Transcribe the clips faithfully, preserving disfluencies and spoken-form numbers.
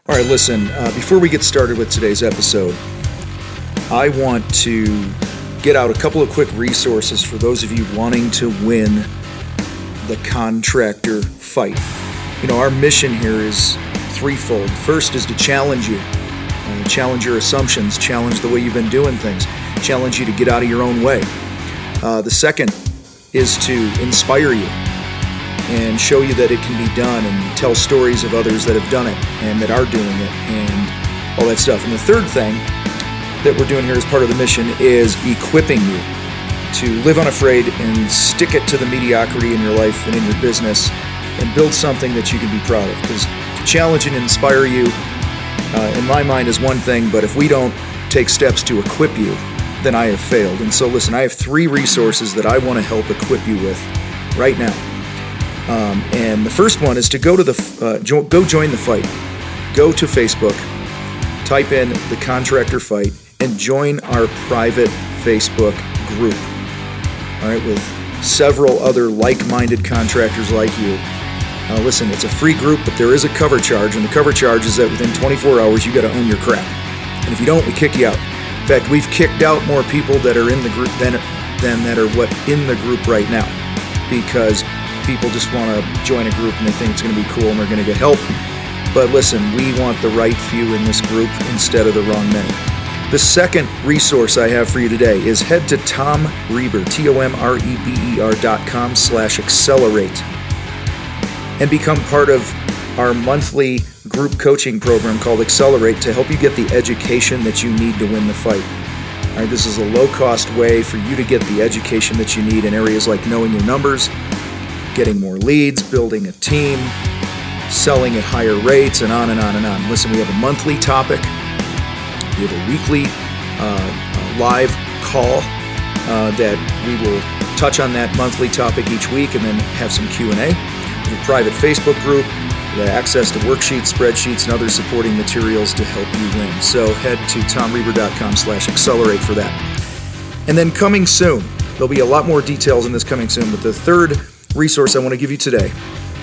All right, listen, uh, before we get started with today's episode, I want to get out a couple of quick resources for those of you wanting to win the contractor fight. You know, our mission here is threefold. First is to challenge you, uh, challenge your assumptions, challenge the way you've been doing things, challenge you to get out of your own way. Uh, the second is to inspire you and show you that it can be done and tell stories of others that have done it and that are doing it and all that stuff. And the third thing that we're doing here as part of the mission is equipping you to live unafraid and stick it to the mediocrity in your life and in your business and build something that you can be proud of. Because to challenge and inspire you, uh, in my mind, is one thing, but if we don't take steps to equip you, then I have failed. And so listen, I have three resources that I want to help equip you with right now. Um, and the first one is to go to the uh, jo- go join the fight. Go to Facebook, type in the Contractor Fight, and join our private Facebook group. All right, with several other like-minded contractors like you. Uh, listen, it's a free group, but there is a cover charge, and the cover charge is that within twenty-four hours you got to own your crap. And if you don't, we kick you out. In fact, we've kicked out more people that are in the group than than that are what in the group right now, because people just want to join a group and they think it's going to be cool and they're going to get help. But listen, we want the right few in this group instead of the wrong many. The second resource I have for you today is head to Tom Reber, T O M R E B E R dot com slash accelerate, and become part of our monthly group coaching program called Accelerate to help you get the education that you need to win the fight. All right, this is a low-cost way for you to get the education that you need in areas like knowing your numbers, getting more leads, building a team, selling at higher rates, and on and on and on. Listen, we have a monthly topic. We have a weekly uh, live call uh, that we will touch on that monthly topic each week and then have some Q and A. We have a private Facebook group. We have access to worksheets, spreadsheets, and other supporting materials to help you win. So head to tom reber dot com slash accelerate for that. And then coming soon, there'll be a lot more details in this coming soon, but the third resource I want to give you today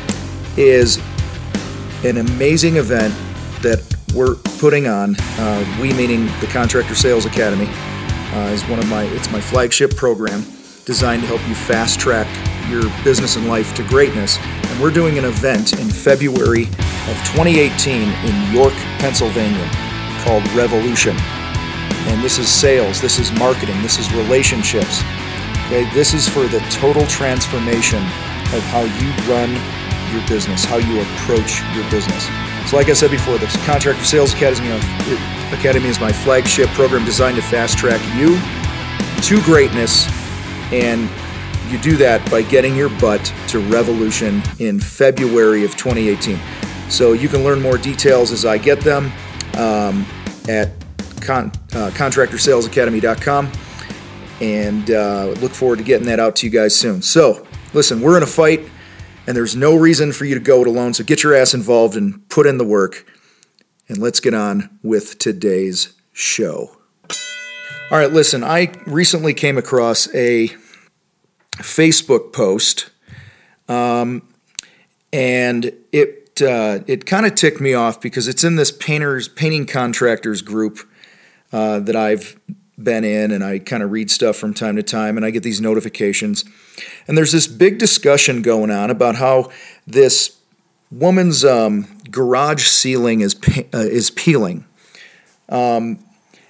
is an amazing event that we're putting on. Uh, we meaning the Contractor Sales Academy uh, is one of my it's my flagship program designed to help you fast track your business and life to greatness. And we're doing an event in February of twenty eighteen in York, Pennsylvania called Revolution. And this is sales, this is marketing, this is relationships. Okay, this is for the total transformation of how you run your business, how you approach your business. So like I said before, the Contractor Sales Academy, Academy is my flagship program designed to fast track you to greatness, and you do that by getting your butt to Revolution in February of twenty eighteen. So you can learn more details as I get them um, at con- uh, contractor sales academy dot com. And uh, look forward to getting that out to you guys soon. So, listen, we're in a fight, and there's no reason for you to go it alone. So get your ass involved and put in the work. And let's get on with today's show. All right, listen, I recently came across a Facebook post, um, and it uh, it kind of ticked me off because it's in this painters painting contractors group uh, that I've been in, and I kind of read stuff from time to time, and I get these notifications. And there's this big discussion going on about how this woman's um, garage ceiling is uh, is peeling. Um,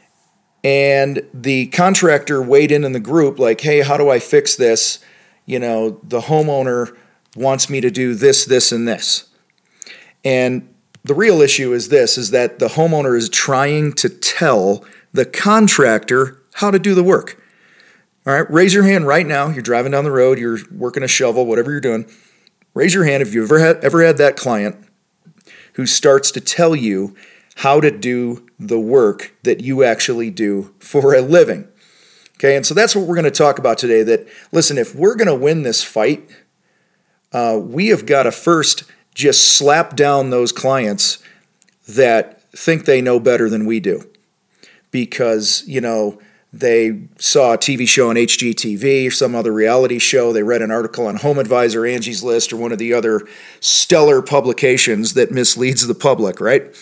and the contractor weighed in in the group like, hey, how do I fix this? You know, the homeowner wants me to do this, this, and this. And the real issue is this, is that the homeowner is trying to tell the contractor how to do the work. All right, raise your hand right now. You're driving down the road, you're working a shovel, whatever you're doing. Raise your hand if you've ever had, ever had that client who starts to tell you how to do the work that you actually do for a living. Okay, and so that's what we're going to talk about today. That, listen, if we're going to win this fight, uh, we have got to first just slap down those clients that think they know better than we do. Because, you know, they saw a T V show on H G T V or some other reality show. They read an article on Home Advisor, Angie's List, or one of the other stellar publications that misleads the public, right?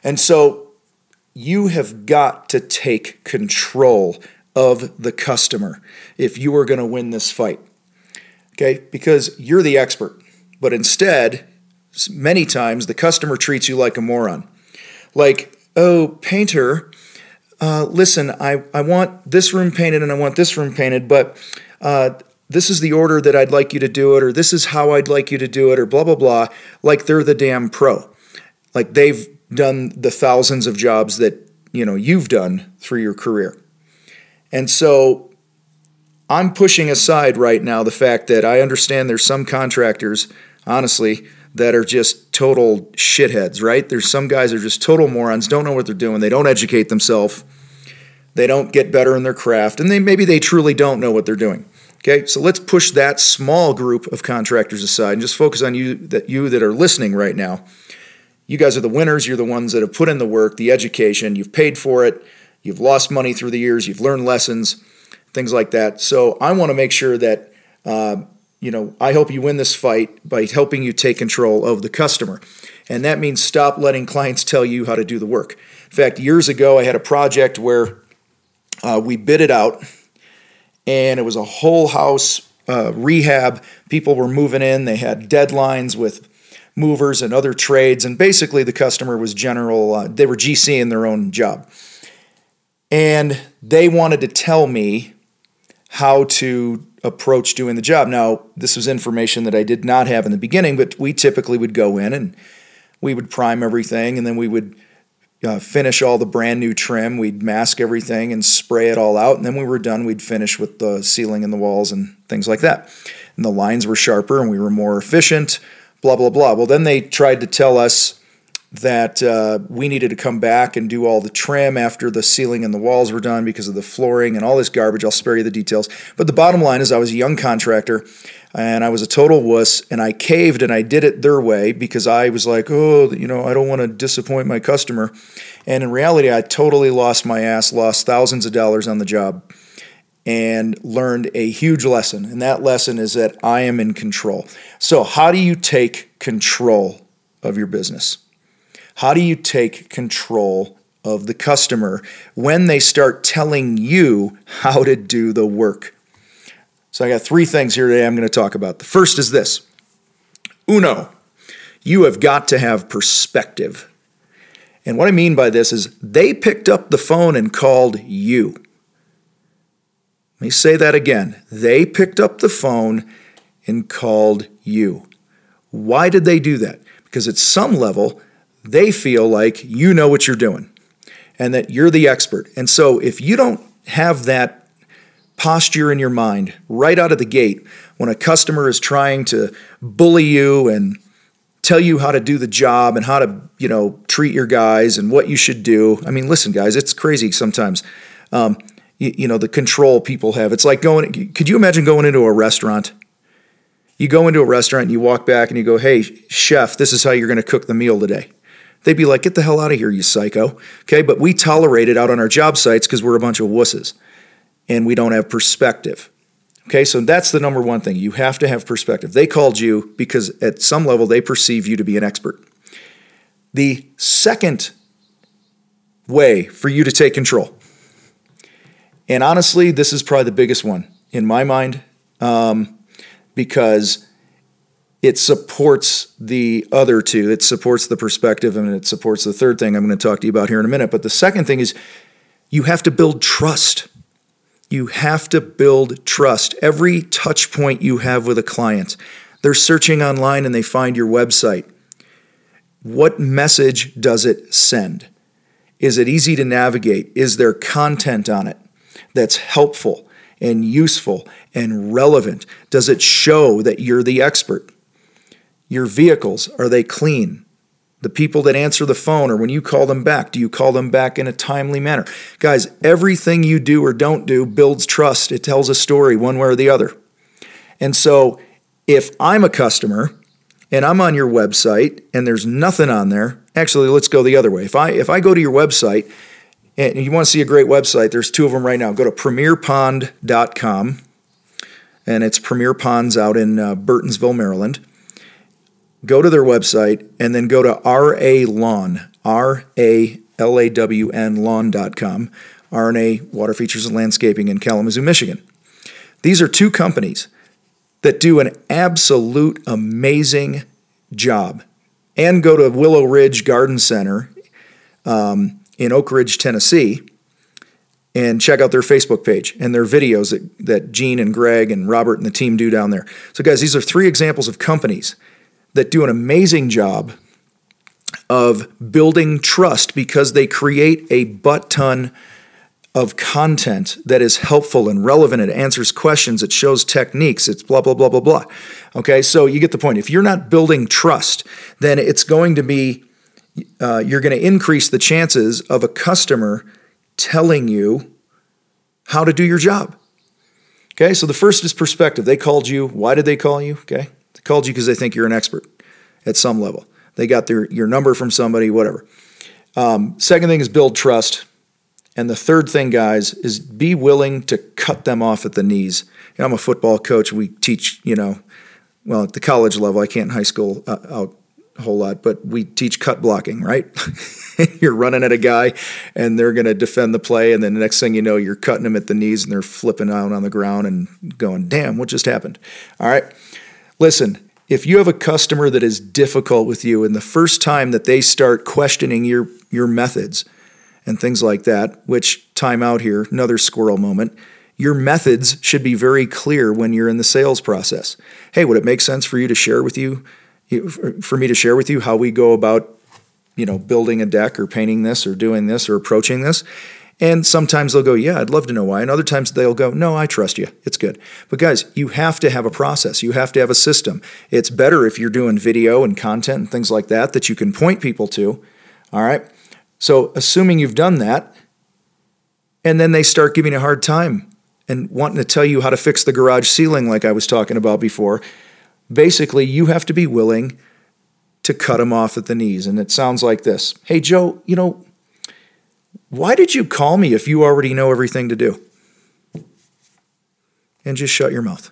And so you have got to take control of the customer if you are going to win this fight. Okay? Because you're the expert. But instead, many times the customer treats you like a moron. Like, oh, painter, uh, listen, I, I want this room painted and I want this room painted, but uh, this is the order that I'd like you to do it, or this is how I'd like you to do it, or blah, blah, blah, like they're the damn pro. Like they've done the thousands of jobs that, you know, you've done through your career. And so I'm pushing aside right now the fact that I understand there's some contractors, honestly, that are just total shitheads, right? There's some guys that are just total morons, don't know what they're doing, they don't educate themselves, they don't get better in their craft, and they maybe they truly don't know what they're doing. Okay, so let's push that small group of contractors aside and just focus on you that you that are listening right now. You guys are the winners. You're the ones that have put in the work, the education. You've paid for it. You've lost money through the years. You've learned lessons, things like that. So I want to make sure that, uh, you know, I help you win this fight by helping you take control of the customer. And that means stop letting clients tell you how to do the work. In fact, years ago, I had a project where uh, we bid it out, and it was a whole house uh, rehab. People were moving in. They had deadlines with movers and other trades, and basically the customer was general, uh, they were G C in their own job. And they wanted to tell me how to approach doing the job. Now, this was information that I did not have in the beginning, but we typically would go in and we would prime everything, and then we would uh, finish all the brand new trim. We'd mask everything and spray it all out, and then when we were done, we'd finish with the ceiling and the walls and things like that. And the lines were sharper and we were more efficient, blah, blah, blah. Well, then they tried to tell us that uh, we needed to come back and do all the trim after the ceiling and the walls were done because of the flooring and all this garbage. I'll spare you the details. But the bottom line is I was a young contractor, and I was a total wuss, and I caved and I did it their way because I was like, oh, you know, I don't want to disappoint my customer. And in reality, I totally lost my ass, lost thousands of dollars on the job, and learned a huge lesson. And that lesson is that I am in control. So how do you take control of your business? How do you take control of the customer when they start telling you how to do the work? So I got three things here today I'm going to talk about. The first is this. Uno, you have got to have perspective. And what I mean by this is they picked up the phone and called you. Let me say that again. They picked up the phone and called you. Why did they do that? Because at some level, they feel like you know what you're doing and that you're the expert. And so if you don't have that posture in your mind right out of the gate when a customer is trying to bully you and tell you how to do the job and how to, you know, treat your guys and what you should do. I mean, listen, guys, it's crazy sometimes. Um, You, you know, the control people have. It's like going, could you imagine going into a restaurant? You go into a restaurant and you walk back and you go, hey, chef, this is how you're going to cook the meal today. They'd be like, get the hell out of here, you psycho. Okay, but we tolerate it out on our job sites because we're a bunch of wusses and we don't have perspective. Okay, so that's the number one thing. You have to have perspective. They called you because at some level they perceive you to be an expert. The second way for you to take control, and honestly, this is probably the biggest one in my mind um, because it supports the other two. It supports the perspective, and it supports the third thing I'm going to talk to you about here in a minute. But the second thing is you have to build trust. You have to build trust. Every touch point you have with a client, they're searching online and they find your website. What message does it send? Is it easy to navigate? Is there content on it that's helpful and useful and relevant? Does it show that you're the expert? Your vehicles, are they clean? The people that answer the phone, or when you call them back, do you call them back in a timely manner? Guys, everything you do or don't do builds trust. It tells a story one way or the other. And so if I'm a customer and I'm on your website and there's nothing on there, actually, let's go the other way. If I if I go to your website and you want to see a great website, there's two of them right now. Go to premier pond dot com, and it's Premier Ponds out in uh, Burtonsville, Maryland. Go to their website, and then go to R A Lawn, R A L A W N lawn dot com, R and A Water Features and Landscaping in Kalamazoo, Michigan. These are two companies that do an absolute amazing job. And go to Willow Ridge Garden Center um, in Oak Ridge, Tennessee, and check out their Facebook page and their videos that, that Gene and Greg and Robert and the team do down there. So guys, these are three examples of companies that do an amazing job of building trust because they create a butt ton of content that is helpful and relevant. It answers questions. It shows techniques. It's blah, blah, blah, blah, blah. Okay, so you get the point. If you're not building trust, then it's going to be, uh, you're going to increase the chances of a customer telling you how to do your job. Okay, so the first is perspective. They called you. Why did they call you? Okay, they called you because they think you're an expert at some level. They got their your number from somebody, whatever. Um, second thing is build trust. And the third thing, guys, is be willing to cut them off at the knees. You know, I'm a football coach. We teach, you know, well, at the college level, I can't in high school uh, out a whole lot, but we teach cut blocking, right? You're running at a guy, and they're going to defend the play, and then the next thing you know, you're cutting them at the knees, and they're flipping out on the ground and going, damn, what just happened? All right? Listen, if you have a customer that is difficult with you, and the first time that they start questioning your your methods, and things like that, which time out here, another squirrel moment, your methods should be very clear when you're in the sales process. Hey, would it make sense for you to share with you, for me to share with you how we go about, you know, building a deck or painting this or doing this or approaching this? And sometimes they'll go, yeah, I'd love to know why. And other times they'll go, no, I trust you. It's good. But guys, you have to have a process. You have to have a system. It's better if you're doing video and content and things like that that you can point people to, all right? So assuming you've done that, and then they start giving you a hard time and wanting to tell you how to fix the garage ceiling like I was talking about before, basically you have to be willing to cut them off at the knees. And it sounds like this. Hey, Joe, you know, why did you call me if you already know everything to do? And just shut your mouth.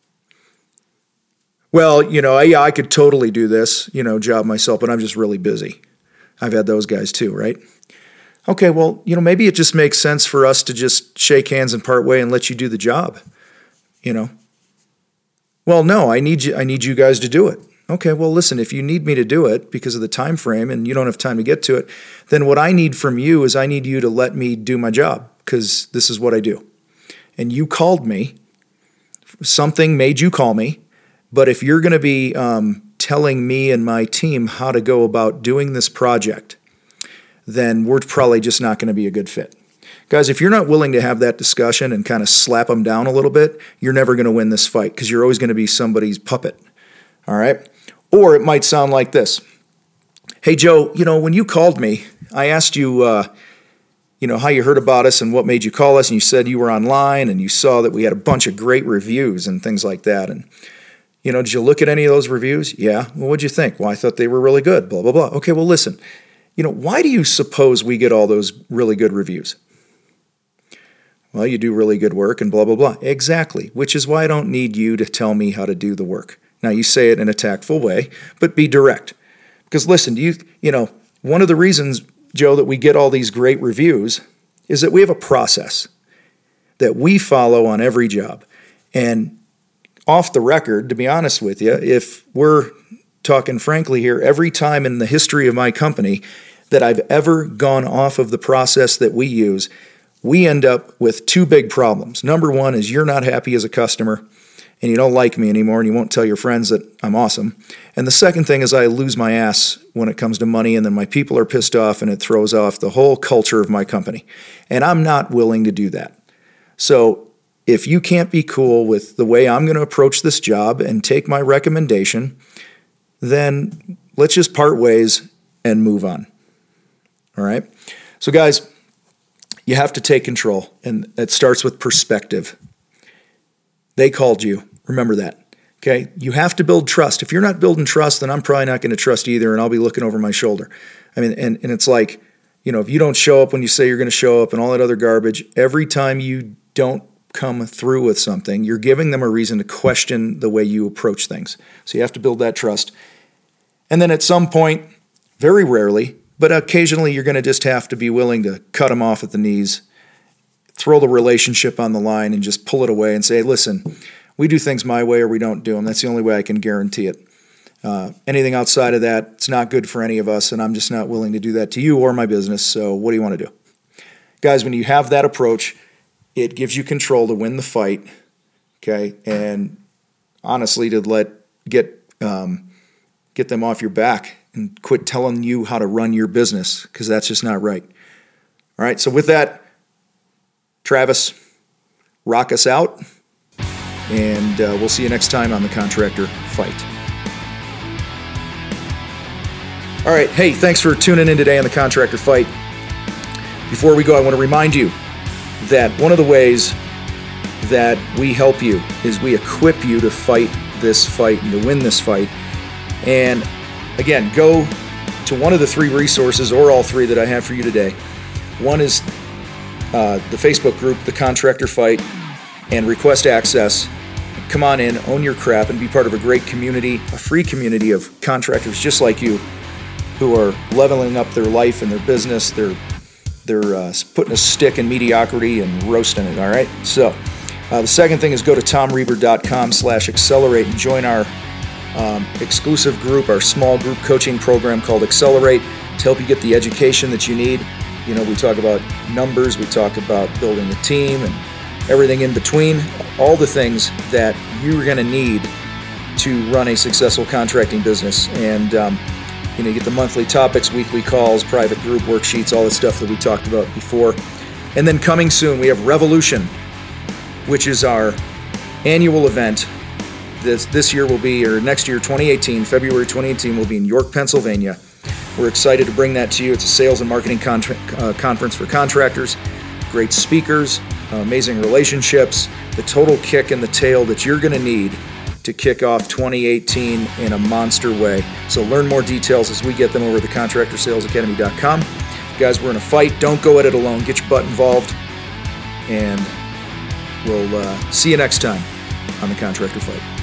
Well, you know, yeah, I could totally do this, you know, job myself, but I'm just really busy. I've had those guys too, right? Okay, well, you know, maybe it just makes sense for us to just shake hands and part way and let you do the job, you know? Well, no, I need you, I need you guys to do it. Okay, well, listen, if you need me to do it because of the time frame and you don't have time to get to it, then what I need from you is I need you to let me do my job because this is what I do. And you called me. Something made you call me. But if you're going to be um, telling me and my team how to go about doing this project, then we're probably just not going to be a good fit. Guys, if you're not willing to have that discussion and kind of slap them down a little bit, you're never going to win this fight because you're always going to be somebody's puppet. All right? Or it might sound like this. Hey, Joe, you know, when you called me, I asked you, uh, you know, how you heard about us and what made you call us, and you said you were online and you saw that we had a bunch of great reviews and things like that. And, you know, did you look at any of those reviews? Yeah. Well, what'd you think? Well, I thought they were really good, blah, blah, blah. Okay, well, listen, you know, why do you suppose we get all those really good reviews? Well, you do really good work and blah, blah, blah. Exactly, which is why I don't need you to tell me how to do the work. Now, you say it in a tactful way, but be direct. Because listen, you you know, one of the reasons, Joe, that we get all these great reviews is that we have a process that we follow on every job. And off the record, to be honest with you, if we're talking frankly here, every time in the history of my company that I've ever gone off of the process that we use, we end up with two big problems. Number one is you're not happy as a customer, and you don't like me anymore, and you won't tell your friends that I'm awesome. And the second thing is I lose my ass when it comes to money, and then my people are pissed off, and it throws off the whole culture of my company. And I'm not willing to do that. So if you can't be cool with the way I'm going to approach this job and take my recommendation, then let's just part ways and move on. All right? So guys, you have to take control, and it starts with perspective. They called you. Remember that, okay? You have to build trust. If you're not building trust, then I'm probably not going to trust either, and I'll be looking over my shoulder. I mean, and, and it's like, you know, if you don't show up when you say you're going to show up and all that other garbage, every time you don't come through with something, you're giving them a reason to question the way you approach things. So you have to build that trust. And then at some point, very rarely, but occasionally you're going to just have to be willing to cut them off at the knees, throw the relationship on the line, and just pull it away and say, listen, we do things my way or we don't do them. That's the only way I can guarantee it. Uh, anything outside of that, it's not good for any of us, and I'm just not willing to do that to you or my business, so what do you want to do? Guys, when you have that approach, it gives you control to win the fight, okay, and honestly to let get um, get them off your back and quit telling you how to run your business, because that's just not right. All right, so with that, Travis, rock us out, and uh, we'll see you next time on the Contractor Fight. All right, hey, thanks for tuning in today on the Contractor Fight. Before we go, I want to remind you that one of the ways that we help you is we equip you to fight this fight and to win this fight. And again, go to one of the three resources or all three that I have for you today. One is uh, the Facebook group, The Contractor Fight, and request access. Come on in, own your crap, and be part of a great community, a free community of contractors just like you who are leveling up their life and their business. They're they're uh, putting a stick in mediocrity and roasting it, all right? So uh, the second thing is go to tomreber.com slash accelerate and join our um, exclusive group, our small group coaching program called Accelerate, to help you get the education that you need. You know, we talk about numbers, we talk about building a team and everything in between, all the things that you're going to need to run a successful contracting business. And um, you know, you get the monthly topics, weekly calls, private group worksheets, all the stuff that we talked about before. And then coming soon, we have Revolution, which is our annual event. This this year will be, or next year, twenty eighteen, February twenty eighteen, will be in York, Pennsylvania. We're excited to bring that to you. It's a sales and marketing contra- uh, conference for contractors, great speakers, uh, amazing relationships, the total kick in the tail that you're going to need to kick off twenty eighteen in a monster way. So learn more details as we get them over at the contractor sales academy dot com. Guys, we're in a fight. Don't go at it alone. Get your butt involved. And we'll uh, see you next time on the Contractor Fight.